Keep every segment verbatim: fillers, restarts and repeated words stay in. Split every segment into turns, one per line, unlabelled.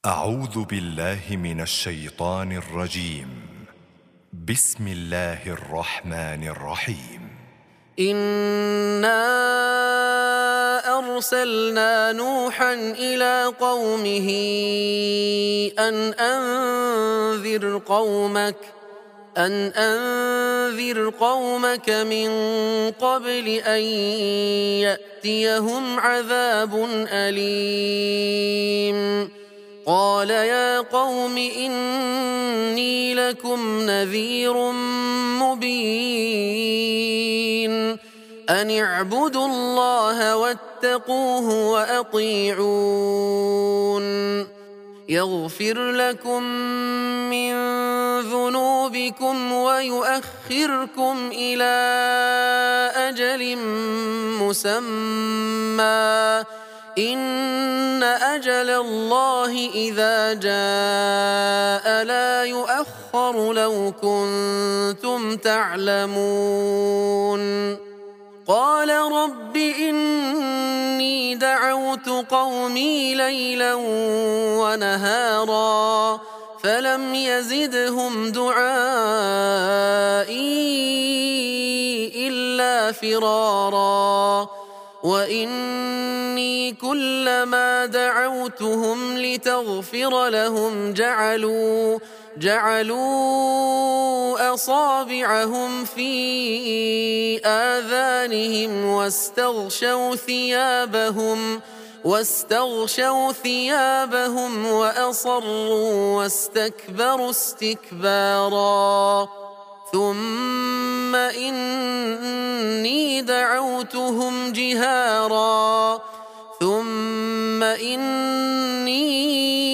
أعوذ بالله من الشيطان الرجيم. بسم الله الرحمن الرحيم.
إنا أرسلنا نوحا إلى قومه أن أنذر قومك أن أنذر قومك من قبل أن يأتيهم عذاب أليم. قال يا قوم إني لكم نذير مبين أن اعبدوا الله واتقوه وأطيعون يغفر لكم من ذنوبكم ويؤخركم إلى أجل مسمى إن أجل الله إذا جاء لا يؤخر لو كنتم تعلمون. قال رب إني دعوت قومي ليلا ونهارا فلم يزدهم دعائي إلا فرارا وإني كلما دعوتهم لتغفر لهم جعلوا جعلوا أصابعهم في آذانهم واستغشوا ثيابهم واستغشوا ثيابهم وأصروا واستكبروا استكبارا ثم إني دعوتهم جهارا ثم إني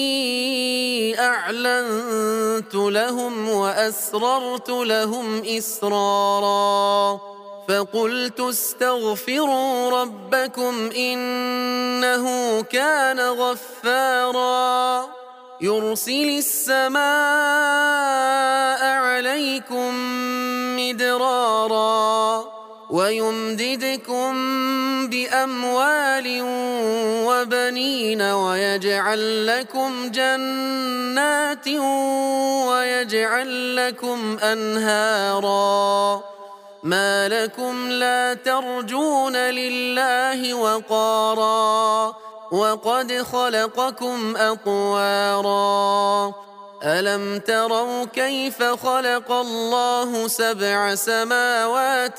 أعلنت لهم وأسررت لهم إسرارا فقلت استغفروا ربكم إنه كان غفارا يرسل السماء عليكم مدرارا ويمددكم بأموال وبنين ويجعل لكم جنات ويجعل لكم أنهارا ما لكم لا ترجون لله وقارا وقد خلقكم أطوارا ألم تروا كيف خلق الله سبع سماوات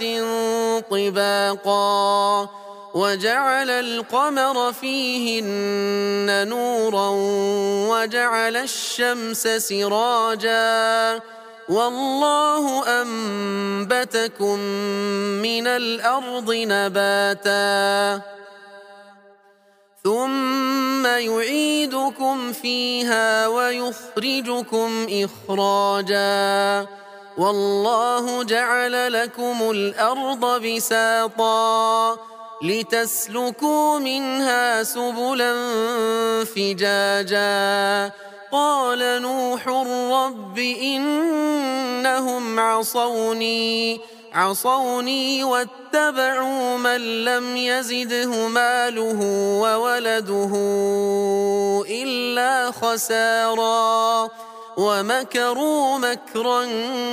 طباقا وجعل القمر فيهن نورا وجعل الشمس سراجا والله أنبتكم من الأرض نباتا ثم يعيدكم فيها ويخرجكم إخراجا والله جعل لكم الأرض بساطا لتسلكوا منها سبلا فجاجا قال نوح رب إنهم عصوني عصوني واتبعوا من لم يزده ماله وولده إلا خسارا ومكروا مكرا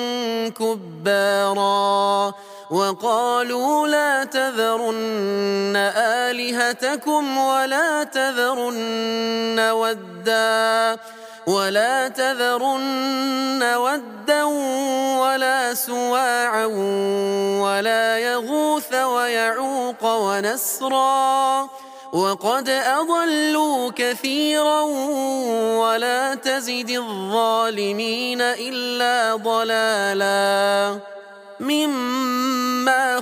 كبارا وقالوا لا تذرن آلهتكم ولا تذرن ودا ولا تذرن ودا ولا سواعا ولا يغوث ويعوق ونسرا وقد أضلوا كثيرا ولا تزد الظالمين إلا ضلالا مما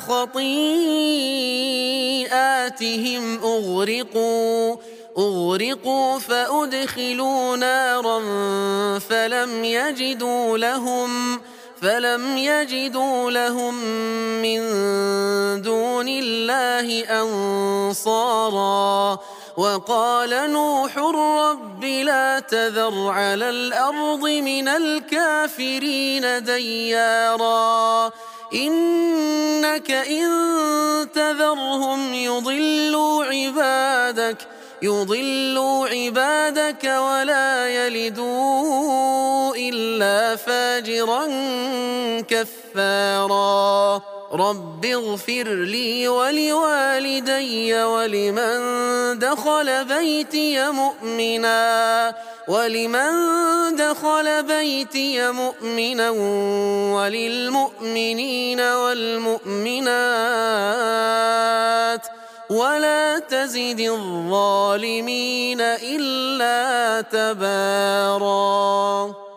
خطيئاتهم أغرقوا أغرقوا فأدخلوا نارا فلم يجدوا لهم فلم يجدوا لهم من دون الله أنصارا وقال نوح رب لا تذر على الأرض من الكافرين ديارا إنك إن تذرهم يضلوا عبادك يضلوا عبادك ولا يلدوا إلا فاجرا كفارا رب اغفر لي ولوالدي ولمن دخل بيتي مؤمنا ولمن دخل بيتي مؤمنا وللمؤمنين والمؤمنات ولا تزد الظالمين إلا تباراً.